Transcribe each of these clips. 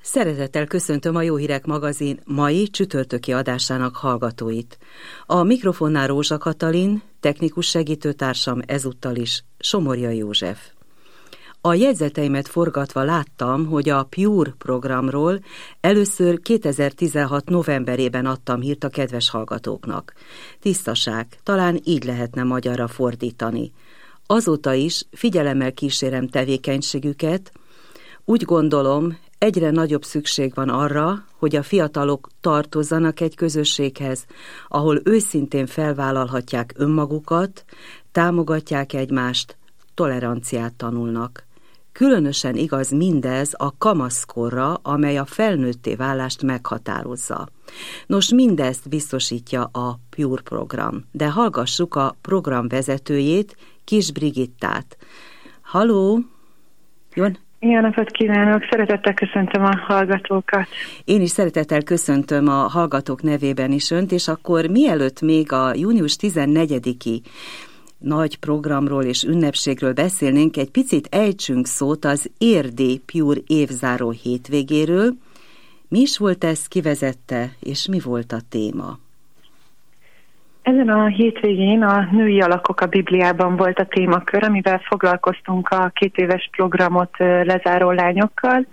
Szeretettel köszöntöm a Jó Hírek magazin mai csütörtöki adásának hallgatóit. A mikrofonnál Rózsa Katalin, technikus segítőtársam ezúttal is Somorja József. A jegyzeteimet forgatva láttam, hogy a Pure programról először 2016 novemberében adtam hírt a kedves hallgatóknak. Tisztaság, talán így lehetne magyarra fordítani. Azóta is figyelemmel kísérem tevékenységüket. Úgy gondolom, egyre nagyobb szükség van arra, hogy a fiatalok tartozzanak egy közösséghez, ahol őszintén felvállalhatják önmagukat, támogatják egymást, toleranciát tanulnak. Különösen igaz mindez a kamaszkorra, amely a felnőtté válást meghatározza. Nos, mindezt biztosítja a Pure program, de hallgassuk a program vezetőjét, Kis Brigittát. Halló! Jó napot kívánok! Szeretettel köszöntöm a hallgatókat. Én is szeretettel köszöntöm a hallgatók nevében is önt, és akkor mielőtt még a június 14-i nagy programról és ünnepségről beszélnénk, egy picit ejtsünk szót az érdi Pure évzáró hétvégéről. Mi is volt ez, kivezette, és mi volt a téma? Ezen a hétvégén a női alakok a Bibliában volt a témakör, amivel foglalkoztunk a 2 éves programot lezáró lányokkal,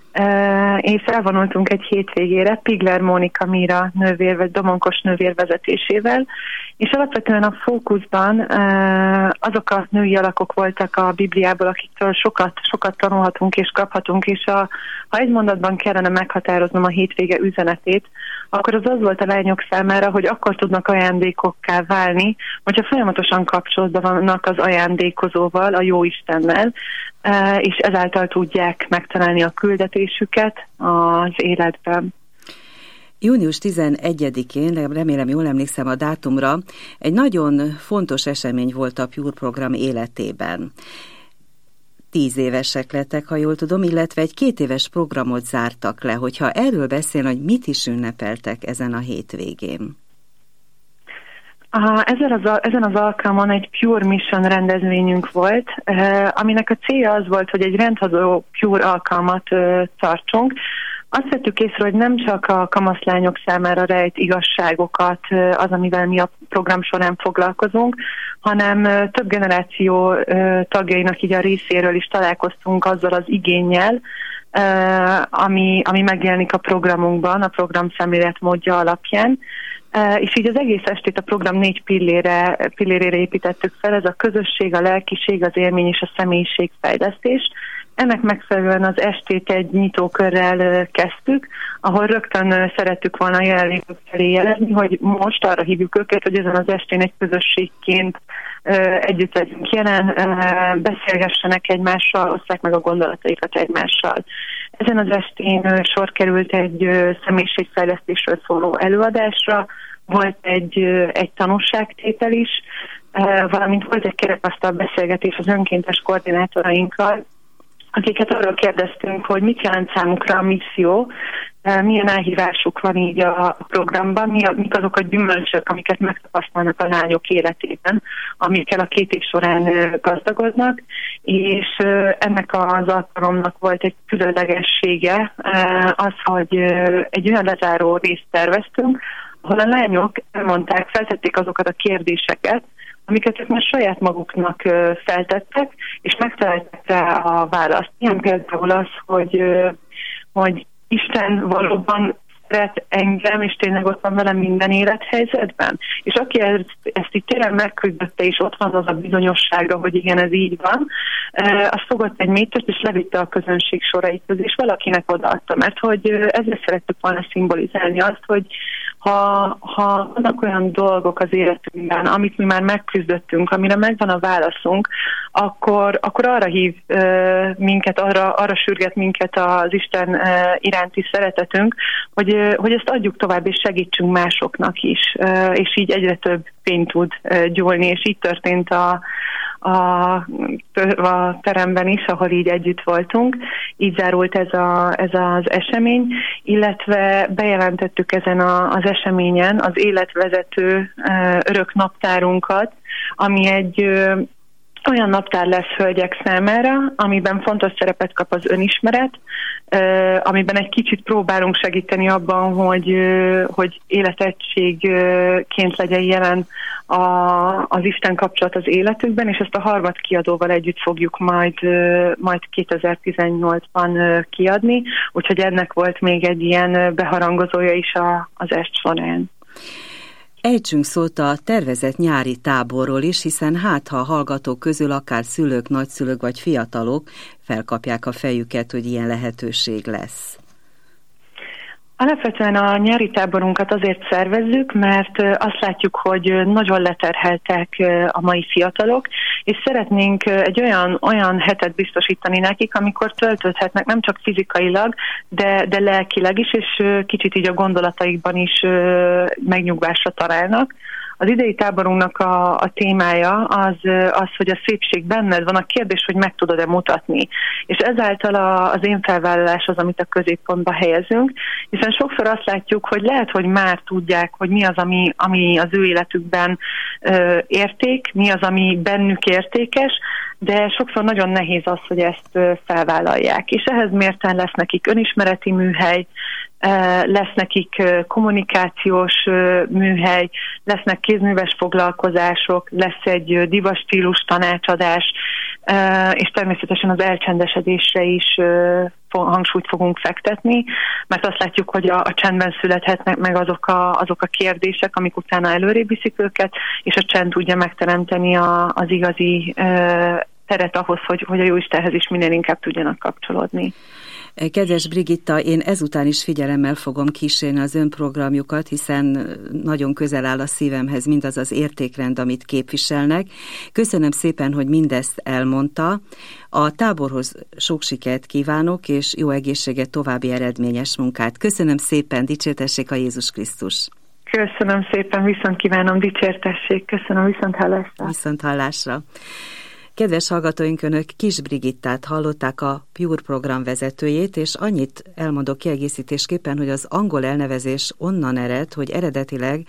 és elvonultunk egy hétvégére Pigler Mónika Míra nővér, Domonkos nővér vezetésével, és alapvetően a fókuszban azok a női alakok voltak a Bibliából, akiktől sokat tanulhatunk és kaphatunk, és ha egy mondatban kellene meghatároznom a hétvége üzenetét, akkor az volt a lányok számára, hogy akkor tudnak ajándékokká válni, hogyha folyamatosan kapcsolatban vannak az ajándékozóval, a Jóistennel, és ezáltal tudják megtalálni a küldetésüket az életben. Június 11-én, remélem jól emlékszem a dátumra, egy nagyon fontos esemény volt a Pure program életében. 10 évesek lettek, ha jól tudom, illetve egy 2 éves programot zártak le. Hogyha erről beszél, hogy mit is ünnepeltek ezen a hétvégén? Ezen az alkalmon egy Pure Mission rendezvényünk volt, aminek a célja az volt, hogy egy rendhagyó Pure alkalmat tartsunk. Azt vettük észre, hogy nem csak a kamaszlányok számára rejt igazságokat az, amivel mi a program során foglalkozunk, hanem több generáció tagjainak így a részéről is találkoztunk azzal az igénnyel, ami megjelenik a programunkban, a program szemléletmódja alapján. És így az egész estét a program 4 pillérére építettük fel, ez a közösség, a lelkiség, az élmény és a személyiségfejlesztés. Ennek megfelelően az estét egy nyitókörrel kezdtük, ahol rögtön szerettük volna a jelenlévők felé jelezni, hogy most arra hívjuk őket, hogy ezen az estén egy közösségként együtt legyünk jelen, beszélgessenek egymással, osszák meg a gondolataikat egymással. Ezen az estén sor került egy személyiségfejlesztésről szóló előadásra, volt egy tanúságtétel is, valamint volt egy kerekasztal beszélgetés az önkéntes koordinátorainkkal, akiket arról kérdeztünk, hogy mit jelent számukra a misszió, milyen elhívásuk van így a programban, mik azok a gyümölcsök, amiket megtapasztalnak a lányok életében, amikkel a 2 év során gazdagodnak, és ennek az alkalomnak volt egy különlegessége az, hogy egy olyan lezáró részt terveztünk, ahol a lányok elmondták, feltették azokat a kérdéseket, amiket ők már saját maguknak feltettek, és megtalálták rá a választ. Ilyen például az, hogy Isten valóban szeret engem, és tényleg ott van velem minden élethelyzetben. És aki ezt így tényleg megküzdötte, és ott van az a bizonyossága, hogy igen, ez így van, az fogott egy métert, és levitte a közönség sorai közé, és valakinek odaadta, mert hogy ezzel szerettük volna szimbolizálni azt, hogy ha vannak olyan dolgok az életünkben, amit mi már megküzdöttünk, amire megvan a válaszunk, akkor arra hív minket, arra sürget minket az Isten iránti szeretetünk, hogy ezt adjuk tovább, és segítsünk másoknak is, és így egyre több fény tud gyúlni, és így történt a teremben is, ahol így együtt voltunk. Így zárult ez az esemény, illetve bejelentettük ezen az eseményen az életvezető örök naptárunkat, ami olyan naptár lesz hölgyek számára, amiben fontos szerepet kap az önismeret, amiben egy kicsit próbálunk segíteni abban, hogy életegységként legyen jelen az Isten kapcsolat az életükben, és ezt a Harmat kiadóval együtt fogjuk majd 2018-ban kiadni, úgyhogy ennek volt még egy ilyen beharangozója is az est során. Ejtsünk szót a tervezett nyári táborról is, hiszen ha a hallgatók közül akár szülők, nagyszülők vagy fiatalok felkapják a fejüket, hogy ilyen lehetőség lesz. Alapvetően a nyári táborunkat azért szervezzük, mert azt látjuk, hogy nagyon leterheltek a mai fiatalok, és szeretnénk egy olyan hetet biztosítani nekik, amikor töltődhetnek nem csak fizikailag, de lelkileg is, és kicsit így a gondolataikban is megnyugvásra találnak. Az idei táborunknak a témája az, hogy a szépség benned van, a kérdés, hogy meg tudod-e mutatni. És ezáltal az én felvállalás az, amit a középpontba helyezünk, hiszen sokszor azt látjuk, hogy lehet, hogy már tudják, hogy mi az, ami az ő életükben érték, mi az, ami bennük értékes, de sokszor nagyon nehéz az, hogy ezt felvállalják. És ehhez mérten lesz nekik önismereti műhely, lesz nekik kommunikációs műhely, lesznek kézműves foglalkozások, lesz egy divastílus tanácsadás, és természetesen az elcsendesedésre is hangsúlyt fogunk fektetni, mert azt látjuk, hogy a csendben születhetnek meg azok a kérdések, amik utána előrébb viszik őket, és a csend tudja megteremteni az igazi teret ahhoz, hogy a Jóistenhez is minél inkább tudjanak kapcsolódni. Kedves Brigitta, én ezután is figyelemmel fogom kísérni az önprogramjukat, hiszen nagyon közel áll a szívemhez mindaz az értékrend, amit képviselnek. Köszönöm szépen, hogy mindezt elmondta. A táborhoz sok sikert kívánok, és jó egészséget, további eredményes munkát. Köszönöm szépen, dicsértessék a Jézus Krisztus! Köszönöm szépen, viszont kívánom, dicsértessék, köszönöm, viszonthallásra! Viszonthallásra! Kedves hallgatóink, Önök Kis Brigittát hallották, a Pure program vezetőjét, és annyit elmondok kiegészítésképpen, hogy az angol elnevezés onnan ered, hogy eredetileg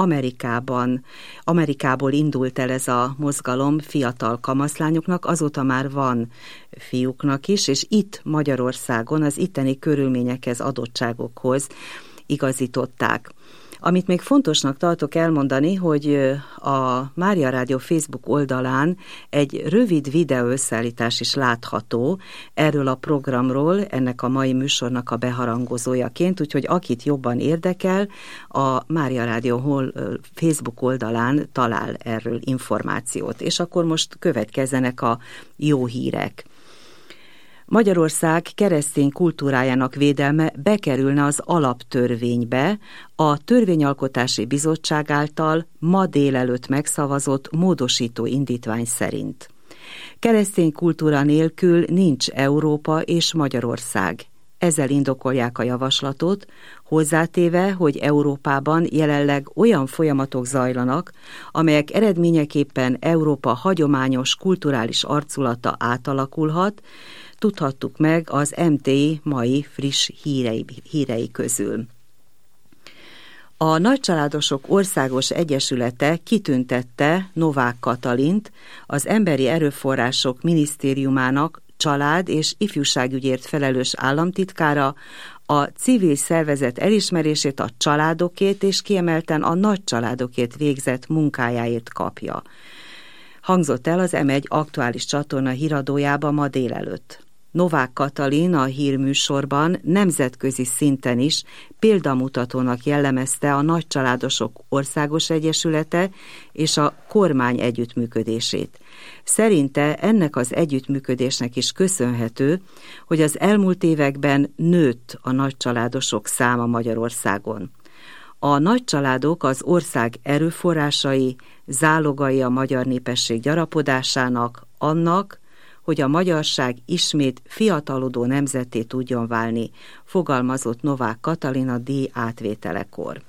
Amerikából indult el ez a mozgalom fiatal kamaszlányoknak, azóta már van fiúknak is, és itt Magyarországon az itteni körülményekhez, adottságokhoz igazították. Amit még fontosnak tartok elmondani, hogy a Mária Rádió Facebook oldalán egy rövid videó összeállítás is látható erről a programról, ennek a mai műsornak a beharangozójaként, úgyhogy akit jobban érdekel, a Mária Rádió Facebook oldalán talál erről információt. És akkor most következzenek a jó hírek. Magyarország keresztény kultúrájának védelme bekerülne az alaptörvénybe a Törvényalkotási Bizottság által ma délelőtt megszavazott módosító indítvány szerint. Keresztény kultúra nélkül nincs Európa és Magyarország. Ezzel indokolják a javaslatot, hozzátéve, hogy Európában jelenleg olyan folyamatok zajlanak, amelyek eredményeképpen Európa hagyományos kulturális arculata átalakulhat, tudhattuk meg az MTI mai friss hírei közül. A Nagycsaládosok Országos Egyesülete kitüntette Novák Katalint, az Emberi Erőforrások Minisztériumának család- és ifjúságügyért felelős államtitkára, a civil szervezet elismerését a családokért és kiemelten a nagycsaládokért végzett munkájáért kapja. Hangzott el az M1 aktuális csatorna híradójában ma délelőtt. Novák Katalin a hírműsorban nemzetközi szinten is példamutatónak jellemezte a Nagycsaládosok Országos Egyesülete és a kormány együttműködését. Szerinte ennek az együttműködésnek is köszönhető, hogy az elmúlt években nőtt a nagycsaládosok száma Magyarországon. A nagycsaládok az ország erőforrásai, zálogai a magyar népesség gyarapodásának, annak, hogy a magyarság ismét fiatalodó nemzetté tudjon válni, fogalmazott Novák Katalin a díj átvételekor.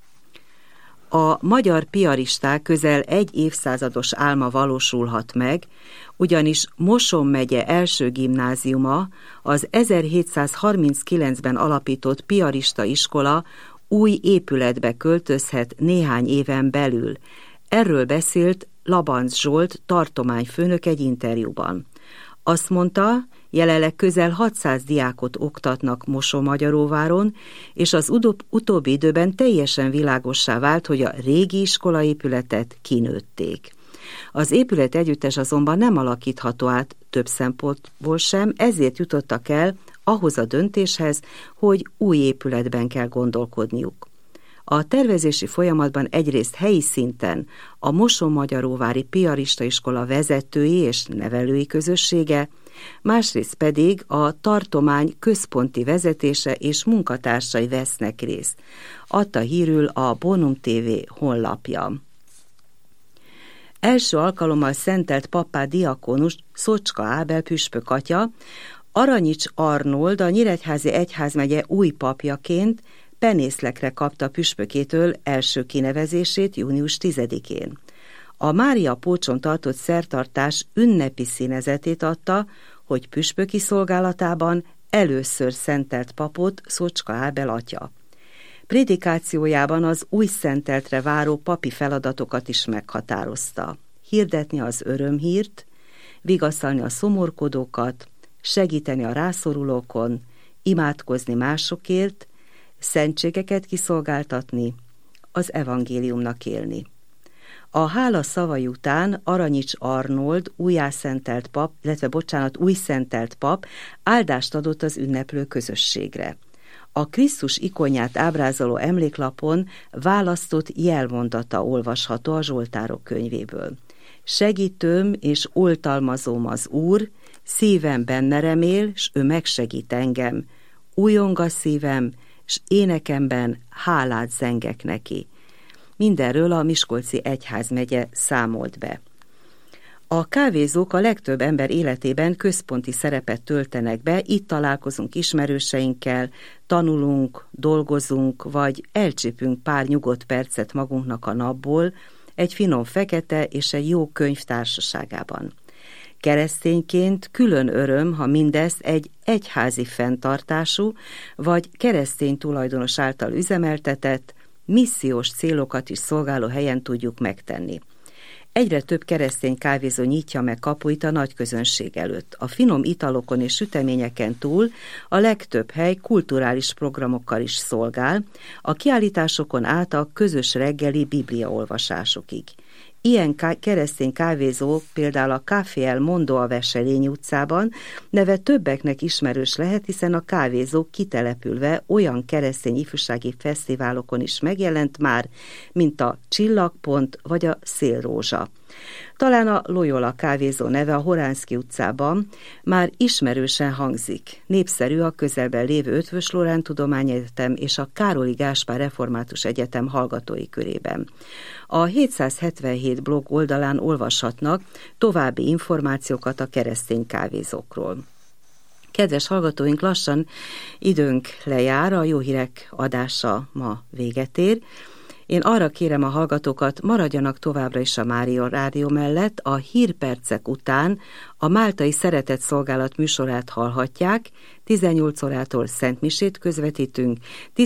A magyar piaristák közel egy évszázados álma valósulhat meg, ugyanis Moson megye első gimnáziuma, az 1739-ben alapított piarista iskola új épületbe költözhet néhány éven belül. Erről beszélt Labanc Zsolt tartományfőnök egy interjúban. Azt mondta, jelenleg közel 600 diákot oktatnak Mosonmagyaróváron, és az utóbbi időben teljesen világossá vált, hogy a régi iskolaépületet kinőtték. Az épület együttes azonban nem alakítható át több szempontból sem, ezért jutottak el ahhoz a döntéshez, hogy új épületben kell gondolkodniuk. A tervezési folyamatban egyrészt helyi szinten a Mosonmagyaróvári Piarista iskola vezetői és nevelői közössége, másrészt pedig a tartomány központi vezetése és munkatársai vesznek részt, adta hírül a Bonum TV honlapja. Első alkalommal szentelt pappá diakónus Szocska Ábel püspök atya, Aranyics Arnold a Nyíregyházi Egyházmegye új papjaként penészlekre kapta püspökétől első kinevezését június 10-én. A Mária Pócson tartott szertartás ünnepi színezetét adta, hogy püspöki szolgálatában először szentelt papot Szocska Ábel atya. Prédikációjában az új szenteltre váró papi feladatokat is meghatározta. Hirdetni az örömhírt, vigasztalni a szomorkodókat, segíteni a rászorulókon, imádkozni másokért, szentségeket kiszolgáltatni, az evangéliumnak élni. A hála szavai után Aranyics Arnold új szentelt pap áldást adott az ünneplő közösségre. A Krisztus ikonját ábrázoló emléklapon választott jelmondata olvasható a Zsoltárok könyvéből. Segítőm és oltalmazóm az Úr, szívem benne remél, s ő megsegít engem. Újjong a szívem, s énekemben hálát zengek neki. Mindenről a Miskolci Egyházmegye számolt be. A kávézók a legtöbb ember életében központi szerepet töltenek be, itt találkozunk ismerőseinkkel, tanulunk, dolgozunk, vagy elcsípünk pár nyugodt percet magunknak a napból, egy finom fekete és egy jó könyv társaságában. Keresztényként külön öröm, ha mindezt egy egyházi fenntartású, vagy keresztény tulajdonos által üzemeltetett, missziós célokat is szolgáló helyen tudjuk megtenni. Egyre több keresztény kávézó nyitja meg kapuit a nagy közönség előtt. A finom italokon és süteményeken túl a legtöbb hely kulturális programokkal is szolgál, a kiállításokon át a közös reggeli bibliaolvasásokig. Ilyen keresztény kávézó például a Café El Mondo a Veselényi utcában neve többeknek ismerős lehet, hiszen a kávézó kitelepülve olyan keresztény ifjúsági fesztiválokon is megjelent már, mint a Csillagpont vagy a Szélrózsa. Talán a Loyola kávézó neve a Horánszky utcában már ismerősen hangzik. Népszerű a közelben lévő Eötvös Loránd Tudományegyetem és a Károli Gáspár Református Egyetem hallgatói körében. A 777 blog oldalán olvashatnak további információkat a keresztény kávézókról. Kedves hallgatóink, lassan időnk lejár, a Jó Hírek adása ma véget ér. Én arra kérem a hallgatókat, maradjanak továbbra is a Mária Rádió mellett, a hírpercek után a Máltai Szeretett Szolgálat műsorát hallhatják, 18 órától szentmisét közvetítünk,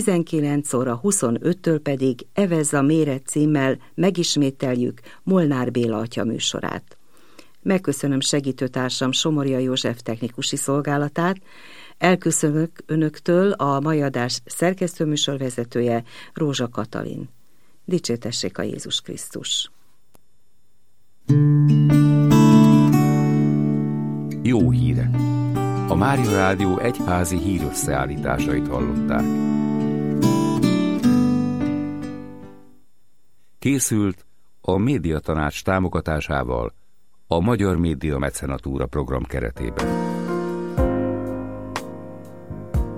19 óra 25-től pedig Evezz a méret címmel megismételjük Molnár Béla atya műsorát. Megköszönöm segítőtársam Somorja József technikusi szolgálatát, elköszönök önöktől a mai adás szerkesztőműsorvezetője Rózsa Katalin. Dicsértessék a Jézus Krisztus! Jó hírek! A Mária Rádió egyházi hírösszeállításait hallották. Készült a Médiatanács támogatásával a Magyar Média Mecenatúra program keretében.